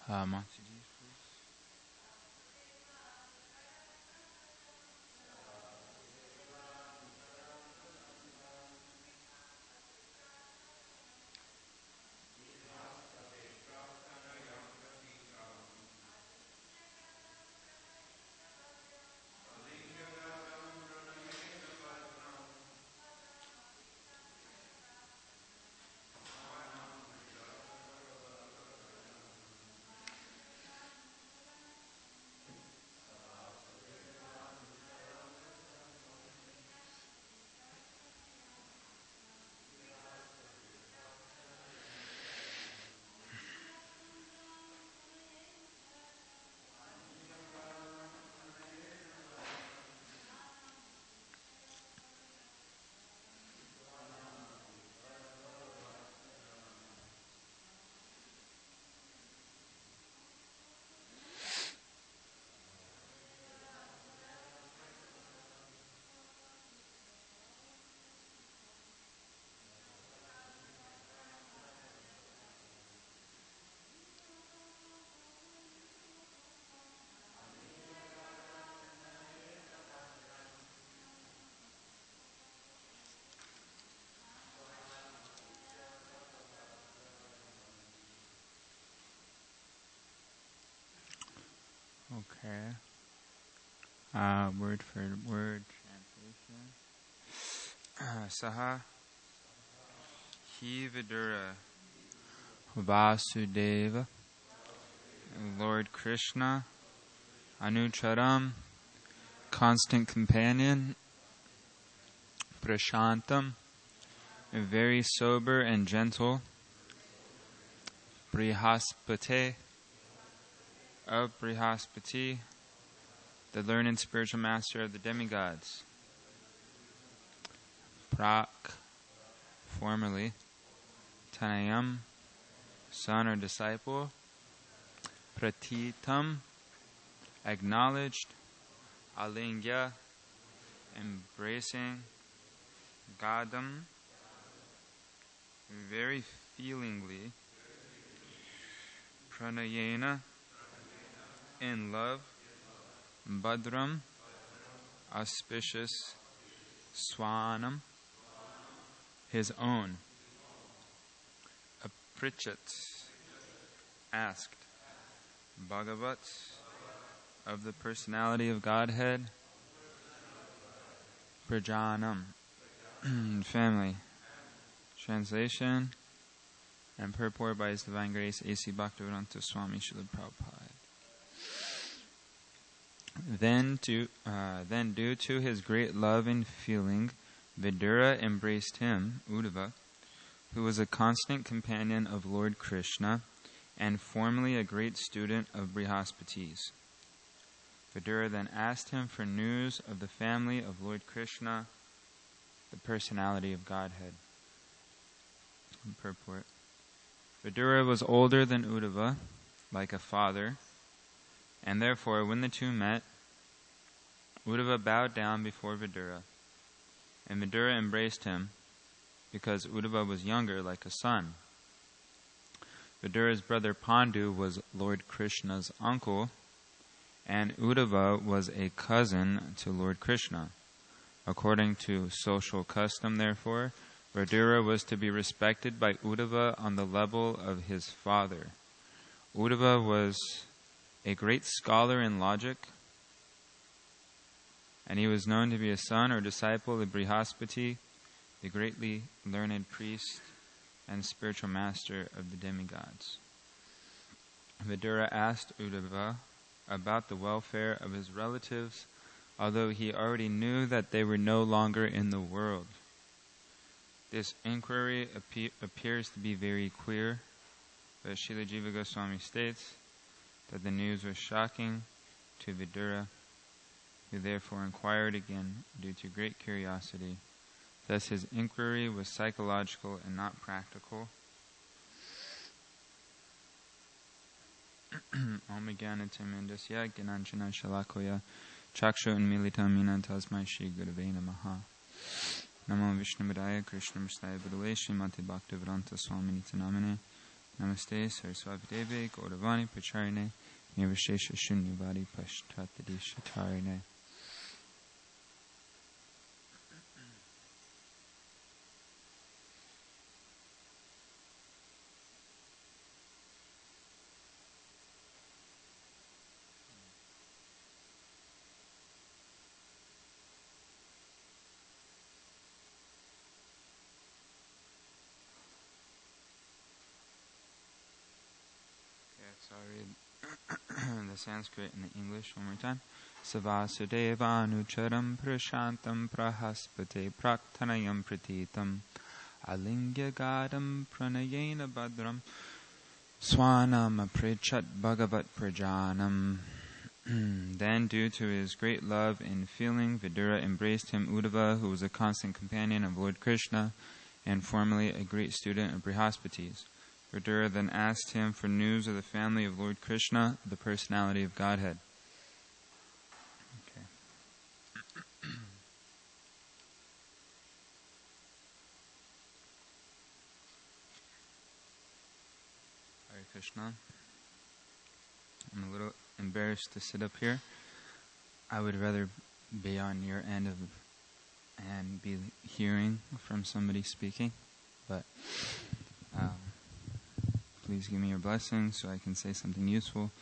Monty G, please. Okay. Word for word translation. Saha Hi Vidura Vasudeva Lord Krishna Anucharam Constant Companion Prashantam Very sober and gentle Brihaspati of Brihaspati, the learned spiritual master of the demigods. Prak, formerly. Tanayam, son or disciple. Pratitam, acknowledged. Alingya, embracing. Gadam, very feelingly. Pranayena, in love. Badram, auspicious. Swanam, his own. Aprichat, asked. Bhagavat, of the personality of Godhead. Prajanam, family. Translation and purport by His Divine Grace A.C. Bhaktivedanta Swami Srila Prabhupada. Then due to his great love and feeling, Vidura embraced him, Uddhava, who was a constant companion of Lord Krishna and formerly a great student of Brihaspati's. Vidura then asked him for news of the family of Lord Krishna, the personality of Godhead. Purport. Vidura was older than Uddhava, like a father, and therefore when the two met, Uddhava bowed down before Vidura, and Vidura embraced him because Uddhava was younger, like a son. Vidura's brother Pandu was Lord Krishna's uncle, and Uddhava was a cousin to Lord Krishna. According to social custom, therefore, Vidura was to be respected by Uddhava on the level of his father. Uddhava was a great scholar in logic, and he was known to be a son or disciple of Brihaspati, the greatly learned priest and spiritual master of the demigods. Vidura asked Uddhava about the welfare of his relatives, although he already knew that they were no longer in the world. This inquiry appears to be very queer, but Srila Jiva Goswami states that the news was shocking to Vidura, who therefore inquired again due to great curiosity. Thus his inquiry was psychological and not practical. Om Jnanatimindasya Gyananjana Shalakoya Chakshu Unmilitamina Tasmai Shri Gurave Namaha. Namo Vishnupadaya Krishna Mrstaya Budale Srimati Bhaktivedanta Swami Nitanamane Namaste Saraswati Devi Gauravani Pacharine Nirvishesha Shunyavadi Pashtatadi Shatarine. So I'll read the Sanskrit and the English one more time. Savasudevanucharam prashantam prahaspate praktanayam pratitam alingya gadam pranayena badram swanam aprichat bhagavat prajanam. Then, due to his great love and feeling, Vidura embraced him Uddhava, who was a constant companion of Lord Krishna and formerly a great student of Brihaspati's. Vidura then asked him for news of the family of Lord Krishna, the personality of Godhead. Okay. Hare Krishna. I'm a little embarrassed to sit up here. I would rather be on your end and be hearing from somebody speaking, but please give me your blessing so I can say something useful.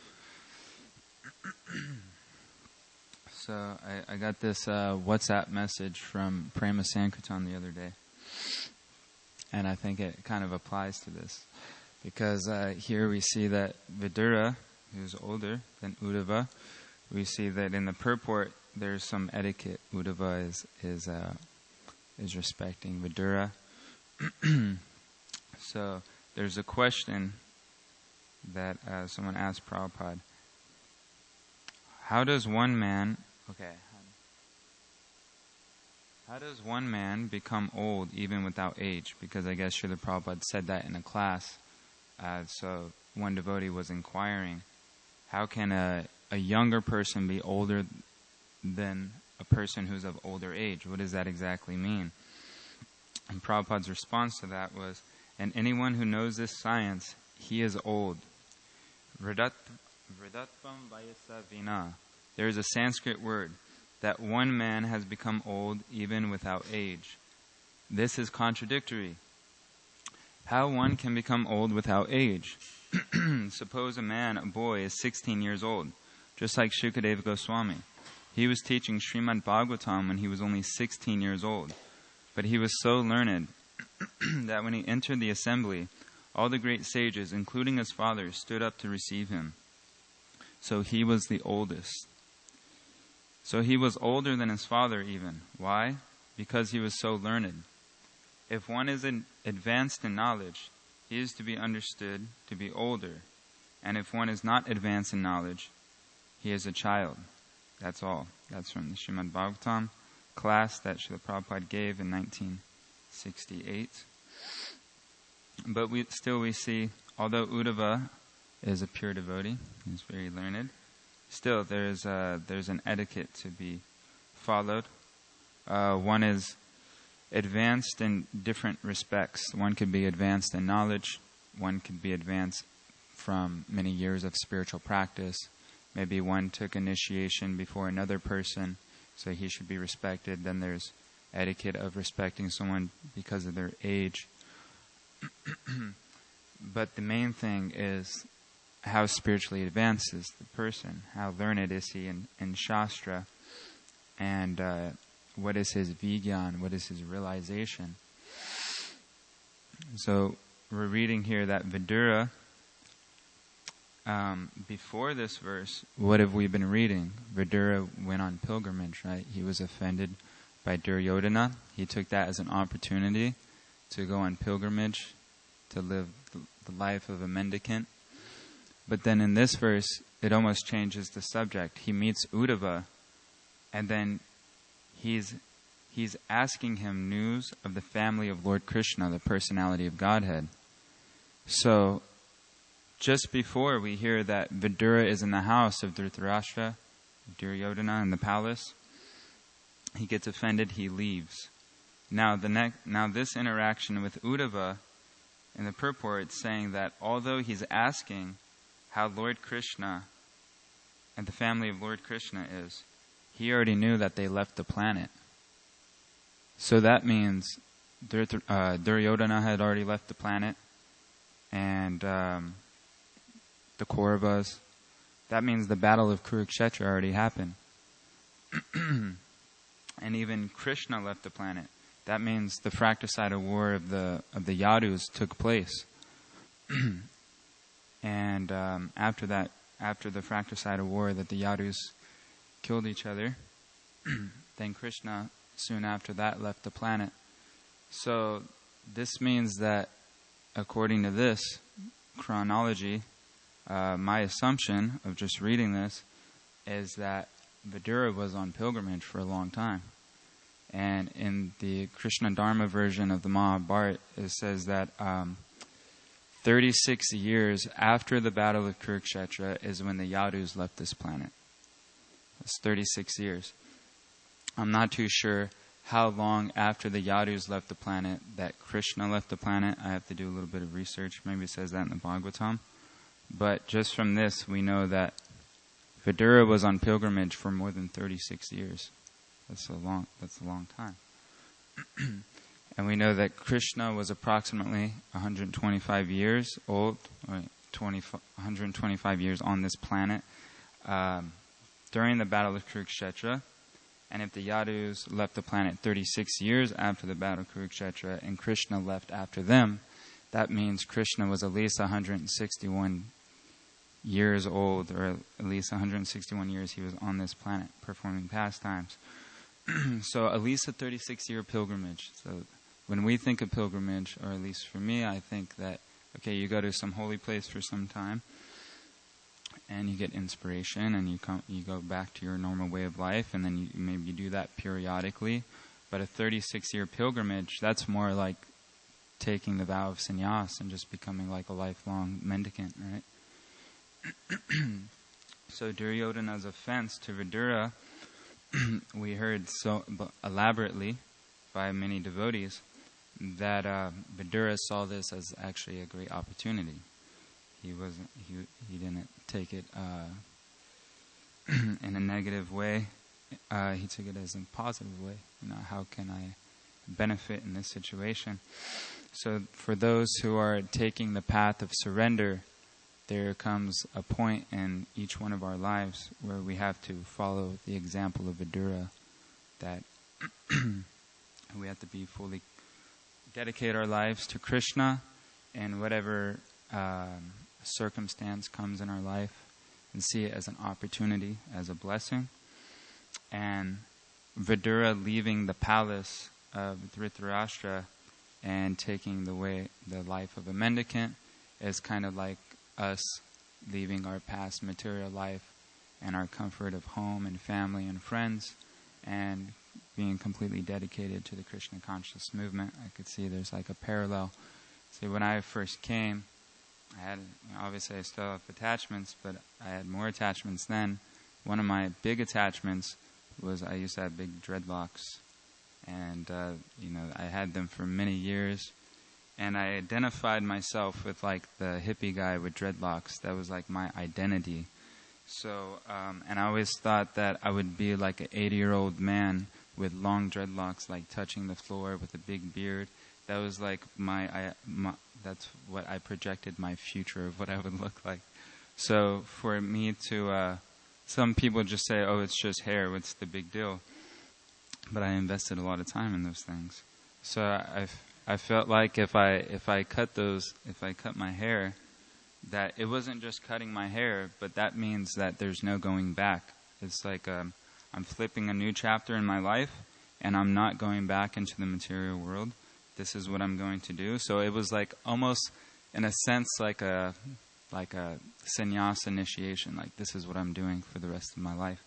So I got this WhatsApp message from Prema Sankirtan the other day, and I think it kind of applies to this, because here we see that Vidura, who's older than Uddhava, we see that in the purport there's some etiquette. Uddhava is respecting Vidura. So there's a question that someone asked Prabhupada. How does one man become old even without age? Because I guess Srila Prabhupada said that in a class. So one devotee was inquiring, how can a younger person be older than a person who's of older age? What does that exactly mean? And Prabhupada's response to that was, and anyone who knows this science, he is old. Vridatvam vayasa vina. There is a Sanskrit word that one man has become old even without age. This is contradictory. How one can become old without age? Suppose a boy is 16 years old, just like Shukadeva Goswami. He was teaching Srimad Bhagavatam when he was only 16 years old. But he was so learned that when he entered the assembly, all the great sages, including his father, stood up to receive him. So he was the oldest. So he was older than his father even. Why? Because he was so learned. If one is advanced in knowledge, he is to be understood to be older. And if one is not advanced in knowledge, he is a child. That's all. That's from the Srimad Bhagavatam class that Srila Prabhupada gave in 1968. But we see, although Uddhava is a pure devotee, he's very learned, still there's an etiquette to be followed. One is advanced in different respects. One could be advanced in knowledge. One could be advanced from many years of spiritual practice. Maybe one took initiation before another person, so he should be respected. Then there's etiquette of respecting someone because of their age. But the main thing is how spiritually advanced is the person, how learned is he in Shastra, and what is his vigyan, what is his realization. So we're reading here that Vidura, before this verse, what have we been reading? Vidura went on pilgrimage, right? He was offended by Duryodhana. He took that as an opportunity to go on pilgrimage, to live the life of a mendicant. But then in this verse, it almost changes the subject. He meets Uddhava, and then he's asking him news of the family of Lord Krishna, the personality of Godhead. So, just before we hear that Vidura is in the house of Dhritarashtra, Duryodhana, in the palace, he gets offended, he leaves. Now this interaction with Uddhava in the purport, it's saying that although he's asking how Lord Krishna and the family of Lord Krishna is, he already knew that they left the planet. So that means Duryodhana had already left the planet, and the Kauravas. That means the battle of Kurukshetra already happened. And even Krishna left the planet. That means the fratricide war of the Yadus took place. And after the fratricide war that the Yadus killed each other, then Krishna soon after that left the planet. So this means that according to this chronology, my assumption of just reading this is that Vidura was on pilgrimage for a long time. And in the Krishna Dharma version of the Mahabharata, it says that 36 years after the Battle of Kurukshetra is when the Yadus left this planet. That's 36 years. I'm not too sure how long after the Yadus left the planet that Krishna left the planet. I have to do a little bit of research. Maybe it says that in the Bhagavatam. But just from this, we know that Vidura was on pilgrimage for more than 36 years. That's a long time. And we know that Krishna was approximately 125 years old, 125 years on this planet during the Battle of Kurukshetra. And if the Yadus left the planet 36 years after the Battle of Kurukshetra and Krishna left after them, that means Krishna was at least 161 years old, or at least 161 years he was on this planet performing pastimes. So at least a 36-year pilgrimage. So when we think of pilgrimage, or at least for me, I think that, okay, you go to some holy place for some time, and you get inspiration, and you go back to your normal way of life, and then maybe you do that periodically. But a 36-year pilgrimage, that's more like taking the vow of sannyas and just becoming like a lifelong mendicant, right? So Duryodhana's offense to Vidura, we heard so elaborately by many devotees that Vidura saw this as actually a great opportunity. He didn't take it in a negative way. He took it as a positive way. How can I benefit in this situation? So for those who are taking the path of surrender, there comes a point in each one of our lives where we have to follow the example of Vidura, that we have to be fully dedicate our lives to Krishna, and whatever circumstance comes in our life, and see it as an opportunity, as a blessing. And Vidura leaving the palace of Dhritarashtra and taking the life of a mendicant is kind of like us leaving our past material life and our comfort of home and family and friends and being completely dedicated to the Krishna conscious movement. I could see there's like a parallel. See, when I first came, obviously I still have attachments, but I had more attachments then. One of my big attachments was I used to have big dreadlocks, and I had them for many years. And I identified myself with like the hippie guy with dreadlocks. That was like my identity. So, and I always thought that I would be like an 80-year-old man with long dreadlocks, like touching the floor with a big beard. That was like that's what I projected my future of what I would look like. So for me to, some people just say, oh, it's just hair, what's the big deal? But I invested a lot of time in those things. So I felt like if I cut my hair, that it wasn't just cutting my hair, but that means that there's no going back. It's like I'm flipping a new chapter in my life, and I'm not going back into the material world. This is what I'm going to do. So it was like almost, in a sense, like a sannyas initiation. Like, this is what I'm doing for the rest of my life.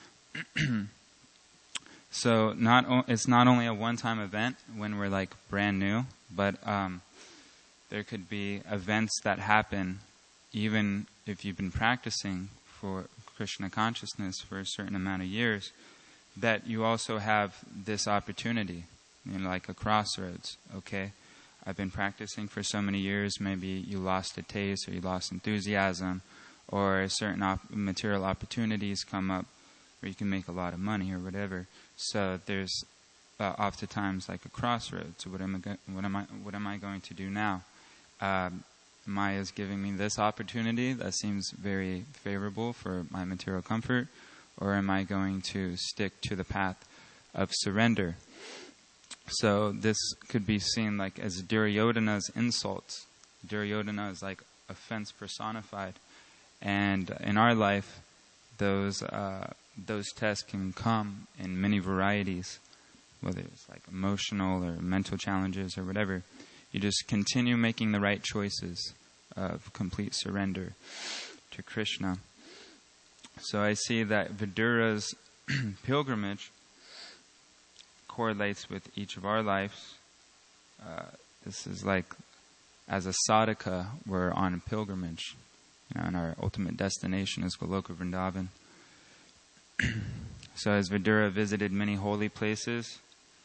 So it's not only a one-time event when we're like brand new, but there could be events that happen even if you've been practicing for Krishna consciousness for a certain amount of years, that you also have this opportunity, like a crossroads. Okay, I've been practicing for so many years. Maybe you lost a taste or you lost enthusiasm, or certain material opportunities come up where you can make a lot of money or whatever. So there's oftentimes like a crossroads. So what am I going to do now? Maya is giving me this opportunity that seems very favorable for my material comfort, or am I going to stick to the path of surrender? So this could be seen like as Duryodhana's insults. Duryodhana is like offense personified, and in our life, those tests can come in many varieties, whether it's like emotional or mental challenges or whatever. You just continue making the right choices of complete surrender to Krishna. So I see that Vidura's pilgrimage correlates with each of our lives. This is like, as a sadhaka, we're on a pilgrimage, and our ultimate destination is Goloka Vrindavan. So as Vidura visited many holy places,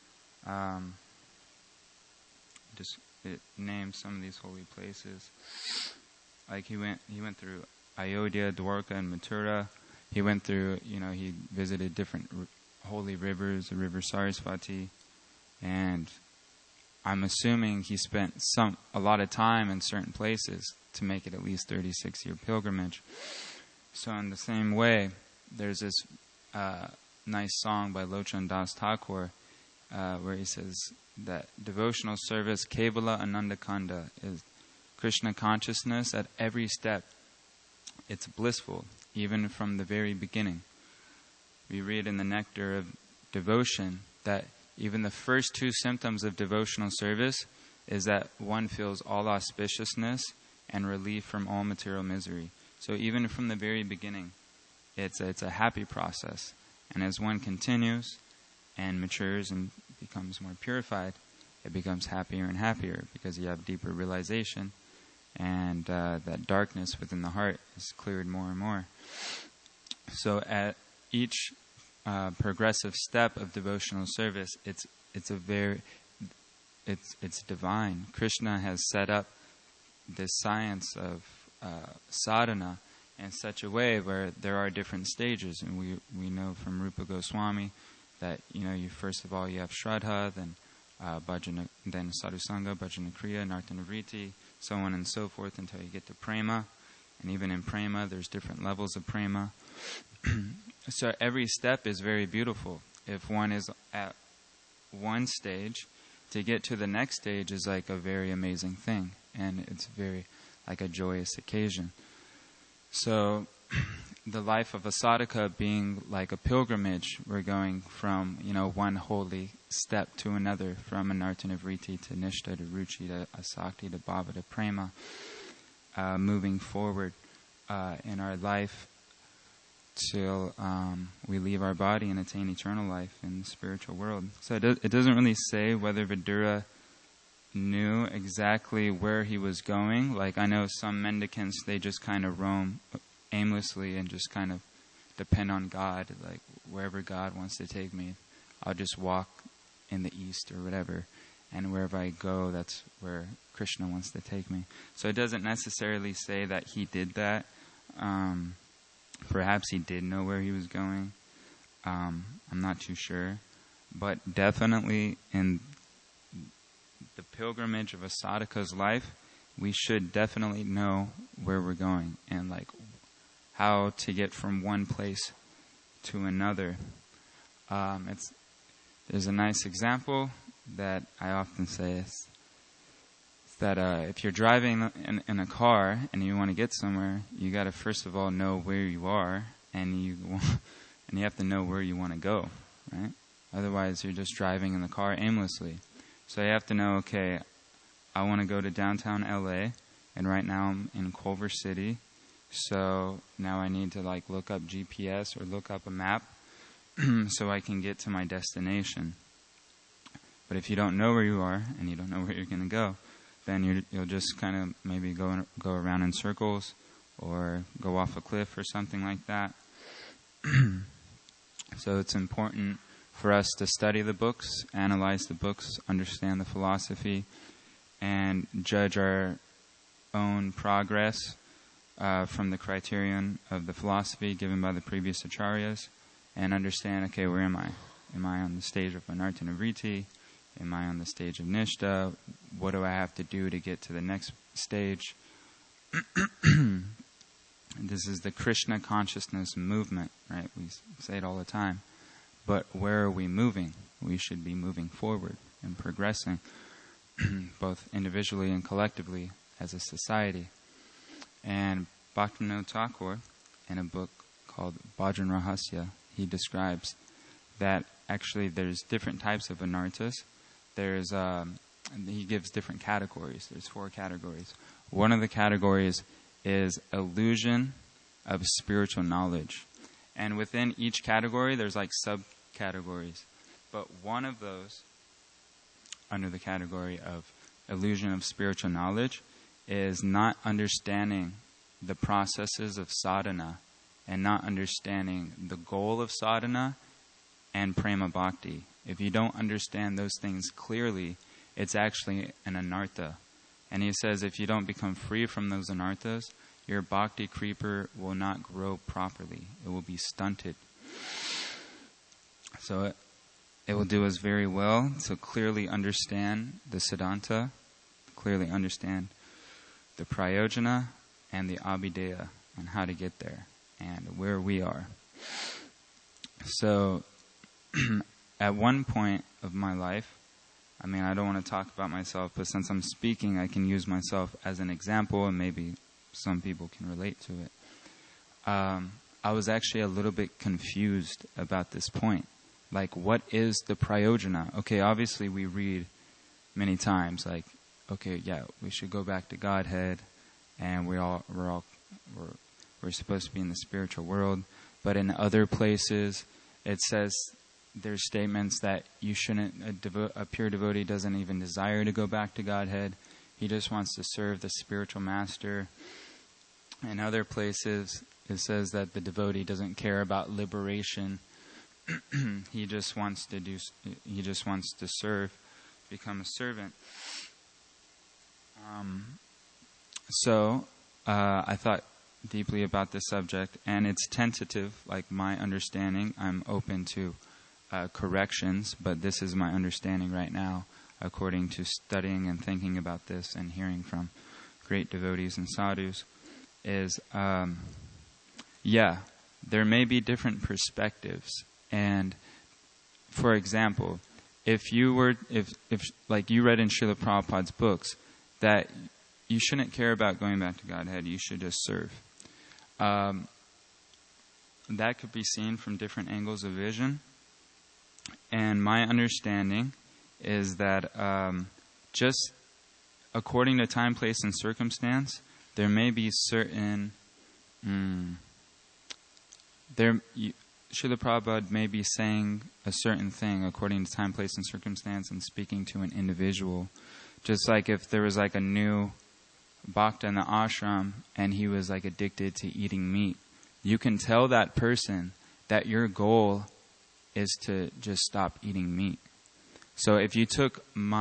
it names some of these holy places. Like he went through Ayodhya, Dwarka, and Mathura. He went through, he visited different holy rivers, the river Sarasvati, and I'm assuming he spent a lot of time in certain places to make it at least 36-year pilgrimage. So in the same way, there's this nice song by Lochan Das Thakur where he says that devotional service, Kevala Anandakanda, is Krishna consciousness at every step. It's blissful, even from the very beginning. We read in the Nectar of Devotion that even the first two symptoms of devotional service is that one feels all auspiciousness and relief from all material misery. So even from the very beginning, it's a happy process. And as one continues and matures and becomes more purified, it becomes happier and happier because you have deeper realization, and that darkness within the heart is cleared more and more. So at each progressive step of devotional service, it's divine. Krishna has set up this science of sadhana in such a way where there are different stages, and we know from Rupa Goswami that you first of all you have Shraddha, then bhajana, then sadhusanga, bhajana kriya, nartanavriti, so on and so forth until you get to prema. And even in prema, there's different levels of prema. So every step is very beautiful. If one is at one stage, to get to the next stage is like a very amazing thing, and it's very like a joyous occasion. So the life of a sadhaka being like a pilgrimage, we're going from one holy step to another, from anartanavriti to nishta to ruchi to asakti to bhava to prema, moving forward in our life till we leave our body and attain eternal life in the spiritual world. So it doesn't really say whether Vidura knew exactly where he was going. Like I know some mendicants, they just kind of roam aimlessly and just kind of depend on God, like wherever God wants to take me, I'll just walk in the east or whatever, and wherever I go, that's where Krishna wants to take me. So it doesn't necessarily say that he did that. Perhaps he did know where he was going. I'm not too sure. But definitely in the pilgrimage of a sadhaka's life, we should definitely know where we're going and like how to get from one place to another. There's a nice example that I often say is that if you're driving in a car and you want to get somewhere, you got to first of all know where you are, and you have to know where you want to go, right? Otherwise, you're just driving in the car aimlessly. So you have to know, okay, I want to go to downtown LA, and right now I'm in Culver City. So now I need to like look up GPS or look up a map so I can get to my destination. But if you don't know where you are and you don't know where you're going to go, then you'll just kind of maybe go around in circles or go off a cliff or something like that. So it's important for us to study the books, analyze the books, understand the philosophy, and judge our own progress from the criterion of the philosophy given by the previous acharyas, and understand, okay, where am I? Am I on the stage of Anartha-Nivritti? Am I on the stage of Nishta? What do I have to do to get to the next stage? This is the Krishna consciousness movement, right? We say it all the time. But where are we moving? We should be moving forward and progressing, both individually and collectively as a society. And Bhaktivinoda Thakur, in a book called Bhajan Rahasya, he describes that actually there's different types of anarthas. He gives different categories. There's 4 categories. One of the categories is illusion of spiritual knowledge. And within each category, there's like subcategories. But one of those, under the category of illusion of spiritual knowledge, is not understanding the processes of sadhana and not understanding the goal of sadhana and prema bhakti. If you don't understand those things clearly, it's actually an anartha. And he says if you don't become free from those anarthas, your bhakti creeper will not grow properly. It will be stunted. So it will do us very well to clearly understand the Siddhanta, clearly understand the Prayojana and the Abhideya, and how to get there, and where we are. So, at one point of my life, I don't want to talk about myself, but since I'm speaking, I can use myself as an example, and maybe some people can relate to it. I was actually a little bit confused about this point. Like, what is the Prayojana? Okay, obviously we read many times, like, okay, yeah, we should go back to Godhead, and we're supposed to be in the spiritual world. But in other places, it says there's statements that you shouldn't. A pure devotee doesn't even desire to go back to Godhead. He just wants to serve the spiritual master. In other places, it says that the devotee doesn't care about liberation. He just wants to serve, become a servant. So I thought deeply about this subject, and it's tentative, like my understanding. I'm open to corrections, but this is my understanding right now, according to studying and thinking about this and hearing from great devotees and sadhus, is, there may be different perspectives. And, for example, if like you read in Srila Prabhupada's books, that you shouldn't care about going back to Godhead, you should just serve. That could be seen from different angles of vision. And my understanding is that just according to time, place, and circumstance, there may be certain... Srila Prabhupada may be saying a certain thing according to time, place, and circumstance and speaking to an individual. Just like if there was like a new bhakta in the ashram and he was like addicted to eating meat, you can tell that person that your goal is to just stop eating meat. So if you took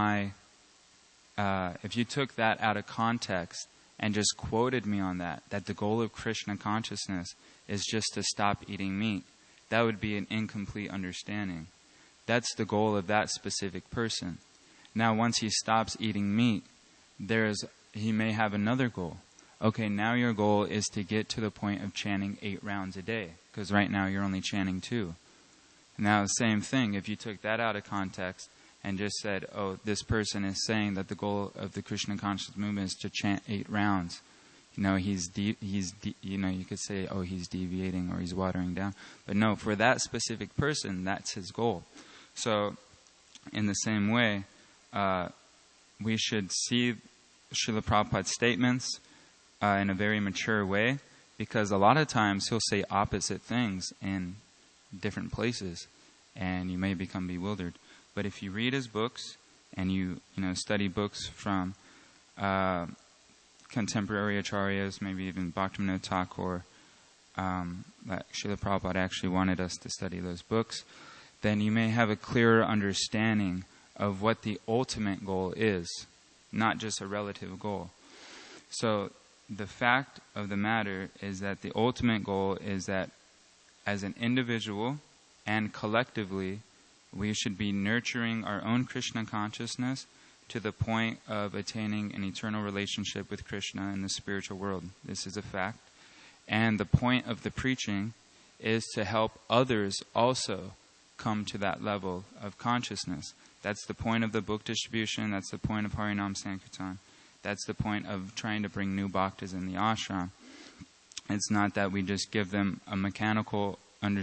that out of context and just quoted me on that the goal of Krishna consciousness is just to stop eating meat, that would be an incomplete understanding. That's the goal of that specific person. Now, once he stops eating meat, he may have another goal. Okay, now your goal is to get to the point of chanting 8 rounds a day, because right now you're only chanting 2. Now, the same thing, if you took that out of context and just said, oh, this person is saying that the goal of the Krishna conscious movement is to chant 8 rounds. You could say, oh, he's deviating or he's watering down. But no, for that specific person, that's his goal. So, in the same way, we should see Srila Prabhupada's statements in a very mature way, because a lot of times he'll say opposite things in different places, and you may become bewildered. But if you read his books and you study books from contemporary acharyas, maybe even Bhaktivinoda Thakur, that Srila Prabhupada actually wanted us to study those books, then you may have a clearer understanding of what the ultimate goal is. not just a relative goal. So the fact of the matter is that the ultimate goal is that as an individual and collectively, we should be nurturing our own Krishna consciousness to the point of attaining an eternal relationship with Krishna in the spiritual world. This is a fact. And the point of the preaching is to help others also come to that level of consciousness. That's the point of the book distribution. That's the point of Harinam Sankirtan. That's the point of trying to bring new bhaktas in the ashram. It's not that we just give them a mechanical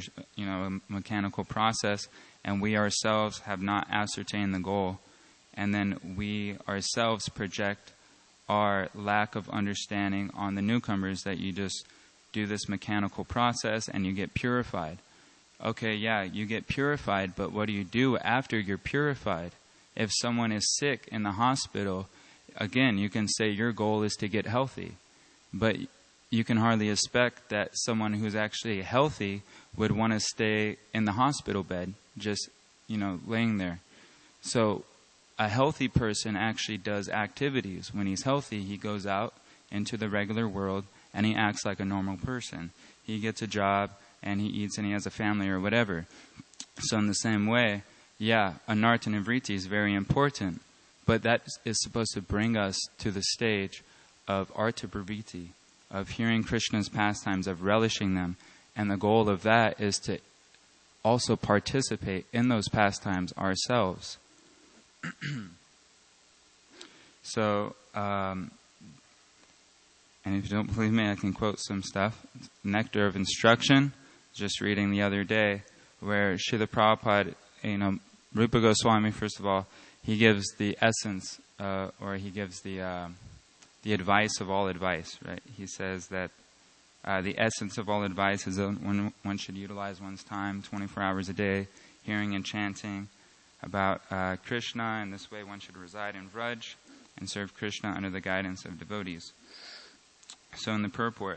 process, and we ourselves have not ascertained the goal, and then we ourselves project our lack of understanding on the newcomers, that you just do this mechanical process and you get purified. Okay, yeah, you get purified, but what do you do after you're purified? If someone is sick in the hospital, again, you can say your goal is to get healthy, but you can hardly expect that someone who's actually healthy would want to stay in the hospital bed, just, laying there. So a healthy person actually does activities. When he's healthy, he goes out into the regular world and he acts like a normal person. He gets a job and he eats and he has a family or whatever. So in the same way, anartha nivritti is very important, but that is supposed to bring us to the stage of artha pravritti, of hearing Krishna's pastimes, of relishing them. And the goal of that is to also participate in those pastimes ourselves. So, and if you don't believe me, I can quote some stuff. Nectar of Instruction, just reading the other day, where Srila Prabhupada, Rupa Goswami, first of all, he gives the essence, or he gives the advice of all advice, right? He says that the essence of all advice is that one should utilize one's time 24 hours a day, hearing and chanting about Krishna, and this way one should reside in Vraj and serve Krishna under the guidance of devotees. So in the purport,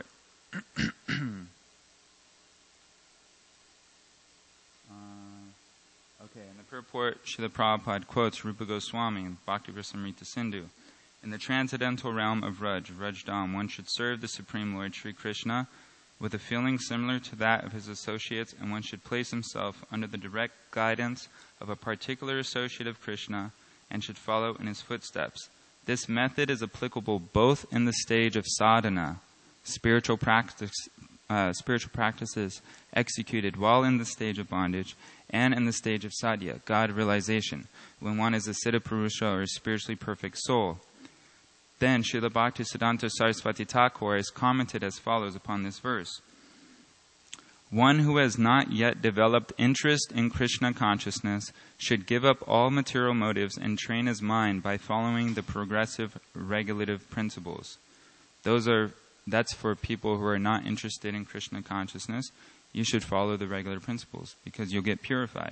Srila Prabhupada quotes Rupa Goswami in Bhakti Rasamrita Sindhu. In the transcendental realm of Vrajdam, one should serve the Supreme Lord Sri Krishna with a feeling similar to that of his associates, and one should place himself under the direct guidance of a particular associate of Krishna and should follow in his footsteps. This method is applicable both in the stage of sadhana, spiritual practices executed while in the stage of bondage, and in the stage of sadhya, God realization, when one is a siddha purusha or a spiritually perfect soul. Then Srila Bhaktisiddhanta Saraswati Thakur has commented as follows upon this verse. One who has not yet developed interest in Krishna consciousness should give up all material motives and train his mind by following the progressive regulative principles. That's for people who are not interested in Krishna consciousness. You should follow the regular principles because you'll get purified.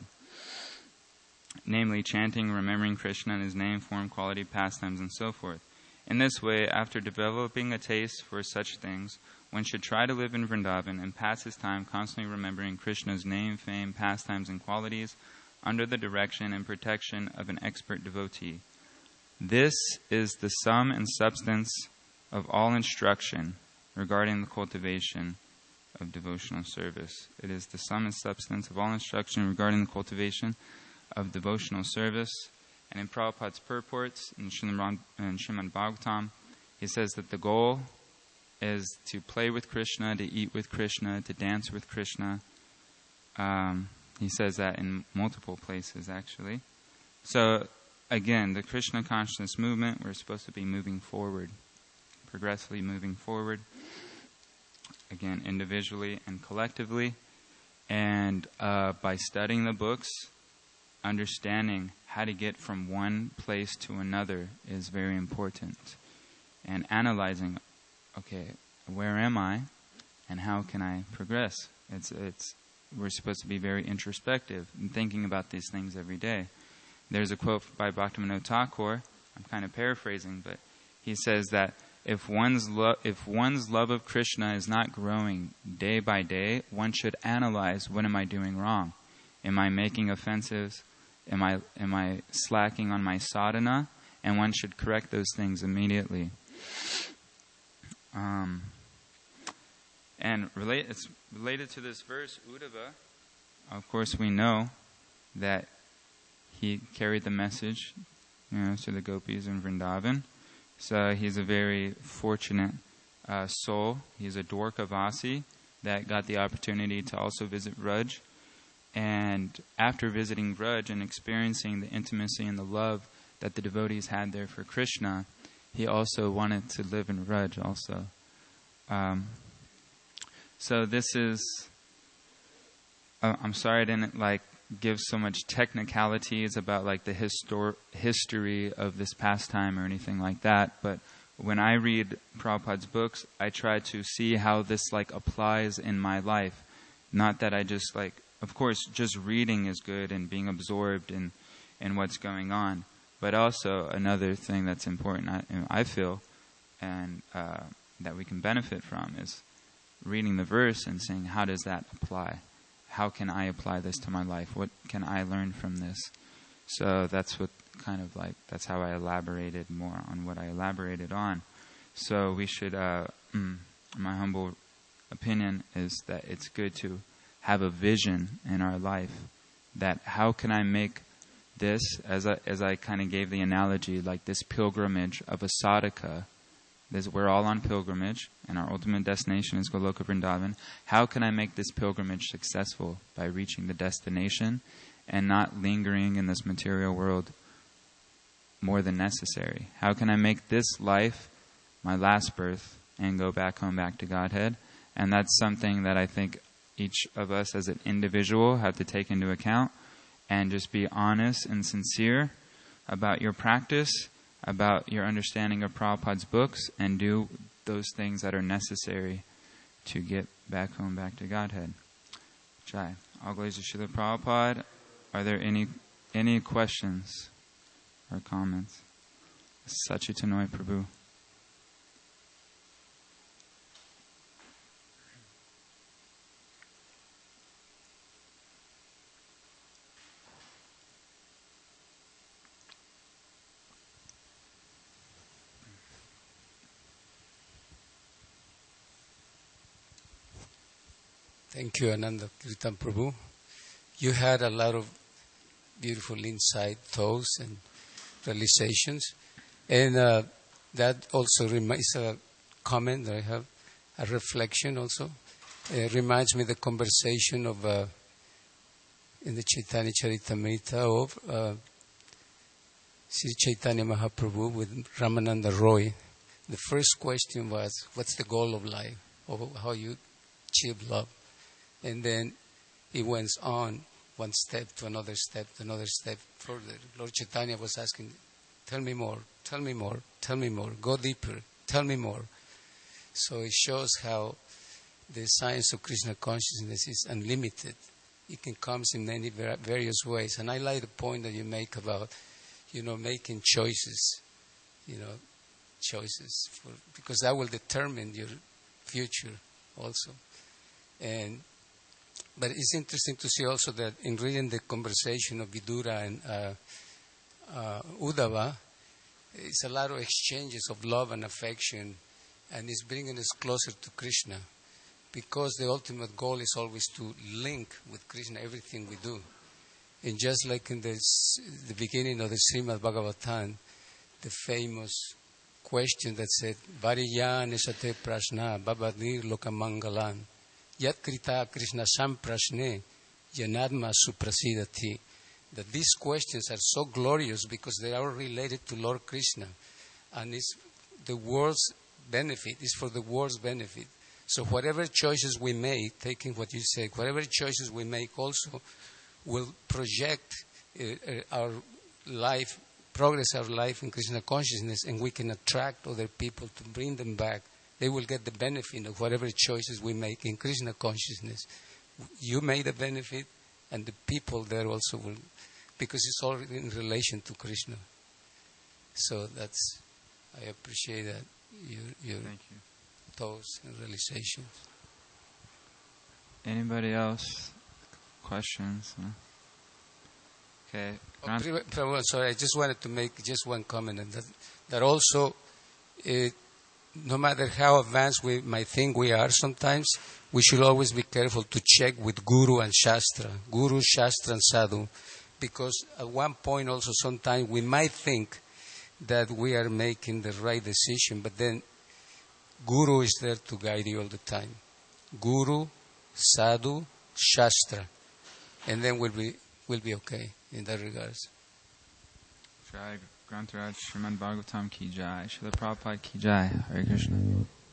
Namely, chanting, remembering Krishna and his name, form, quality, pastimes, and so forth. In this way, after developing a taste for such things, one should try to live in Vrindavan and pass his time constantly remembering Krishna's name, fame, pastimes, and qualities under the direction and protection of an expert devotee. This is the sum and substance of all instruction regarding the cultivation of devotional service. It is the sum and substance of all instruction regarding the cultivation of devotional service. And in Prabhupada's purports, in Srimad Bhagavatam, he says that the goal is to play with Krishna, to eat with Krishna, to dance with Krishna. He says that in multiple places, actually. So, again, the Krishna consciousness movement, we're supposed to be moving forward, progressively moving forward, again, individually and collectively. And by studying the books, understanding how to get from one place to another is very important. And analyzing, okay, where am I and how can I progress? We're supposed to be very introspective and thinking about these things every day. There's a quote by Bhaktivinoda Thakur, I'm kind of paraphrasing, but he says that if one's love of Krishna is not growing day by day, one should analyze, what am I doing wrong? Am I making offenses? Am I slacking on my sadhana? and one should correct those things immediately. And it's related to this verse, Uddhava. Of course, we know that he carried the message, to the gopis in Vrindavan. So he's a very fortunate soul. He's a Dwarkavasi that got the opportunity to also visit Vraj. And after visiting Vraj and experiencing the intimacy and the love that the devotees had there for Krishna, he also wanted to live in Vraj also. So this is, I'm sorry I didn't give so much technicalities about the history of this pastime or anything like that, but when I read Prabhupada's books, I try to see how this applies in my life. Not that I just of course just reading is good and being absorbed in what's going on, but also another thing that's important I feel and that we can benefit from is reading the verse and saying, how does that apply? How can I apply this to my life? What can I learn from this? So that's what that's how I elaborated more on what I elaborated on. So we should, my humble opinion is that it's good to have a vision in our life that how can I make this, as I kind of gave the analogy, this pilgrimage of a sadhaka. We're all on pilgrimage, and our ultimate destination is Goloka Vrindavan. How can I make this pilgrimage successful? By reaching the destination and not lingering in this material world more than necessary. How can I make this life my last birth and go back home, back to Godhead? And that's something that I think each of us as an individual have to take into account and just be honest and sincere about your practice, about your understanding of Prabhupada's books, and do those things that are necessary to get back home, back to Godhead. Jai. All glories to Srila Prabhupada. Are there any questions or comments? Sachitanoi Prabhu. Thank you, Ananda Kirtan Prabhu. You had a lot of beautiful insight, thoughts, and realizations. And that also reminds a comment that I have, a reflection also. It reminds me of the conversation of, in the Chaitanya Charitamrita of Sri Chaitanya Mahaprabhu with Ramananda Roy. The first question was, what's the goal of life? Or how you achieve love? And then it went on one step to another step further. Lord Chaitanya was asking, tell me more, tell me more, tell me more, go deeper, tell me more. So it shows how the science of Krishna consciousness is unlimited. It can come in many various ways. And I like the point that you make about, making choices, because that will determine your future also. But it's interesting to see also that in reading the conversation of Vidura and Uddhava, it's a lot of exchanges of love and affection, and it's bringing us closer to Krishna, because the ultimate goal is always to link with Krishna everything we do. And just like in the beginning of the Srimad Bhagavatam, the famous question that said, Variya nesate prashna babadir lokamangalan. Yat krita Krishna samprashne yanadma suprasidati. That these questions are so glorious because they are related to Lord Krishna. And it's the world's benefit, it's for the world's benefit. So whatever choices we make, taking what you said, whatever choices we make also will project our life, progress our life in Krishna consciousness, and we can attract other people to bring them back. They will get the benefit of whatever choices we make in Krishna consciousness. You made the benefit, and the people there also will, because it's all in relation to Krishna. So I appreciate that, your thoughts and realizations. Anybody else? Questions? Okay. Prabhu, sorry, I just wanted to make just one comment, and that also, no matter how advanced we might think we are sometimes, we should always be careful to check with Guru and Shastra, and Sadhu, because at one point also sometimes we might think that we are making the right decision, but then Guru is there to guide you all the time. Guru, Sadhu, Shastra, and then we'll be okay in that regards. Jai Granth Raj Srimad Bhagavatam ki jai, Srila Prabhupada ki jai, Hare Krishna.